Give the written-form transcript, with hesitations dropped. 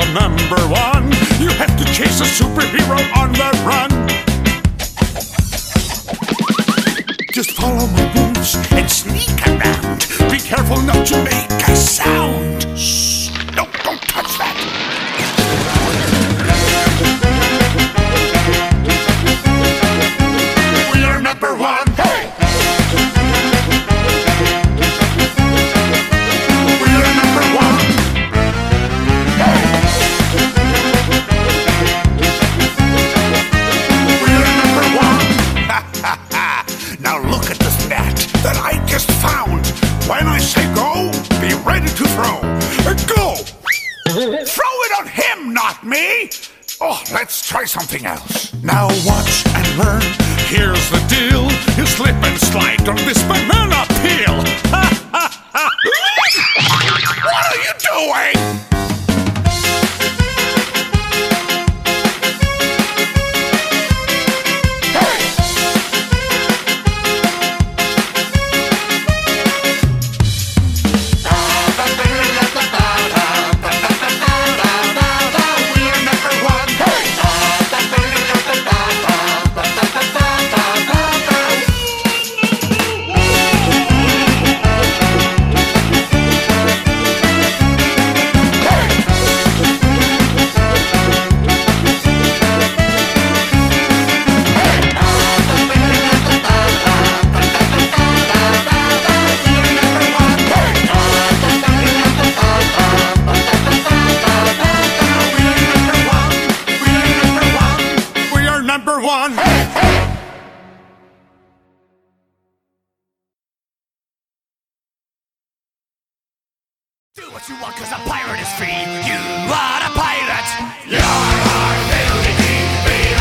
the number one. You have to chase a superhero on the run. Just follow my moves and sneak around. Be careful not to make a sound. Shh! No, don't touch that. We are number one. Hey! We are number one. Hey! We are number one. Ha ha ha! Now look at this net that I just found. When I say go, be ready to throw. Go! Throw it on him, not me! Oh, let's try something else. Now watch and learn. Here's the deal. You slip and slide on this banana peel. Ha ha ha! What are you doing? Number one. Hey, hey. Do what you want, 'cause a pirate is free. You are a pirate. You're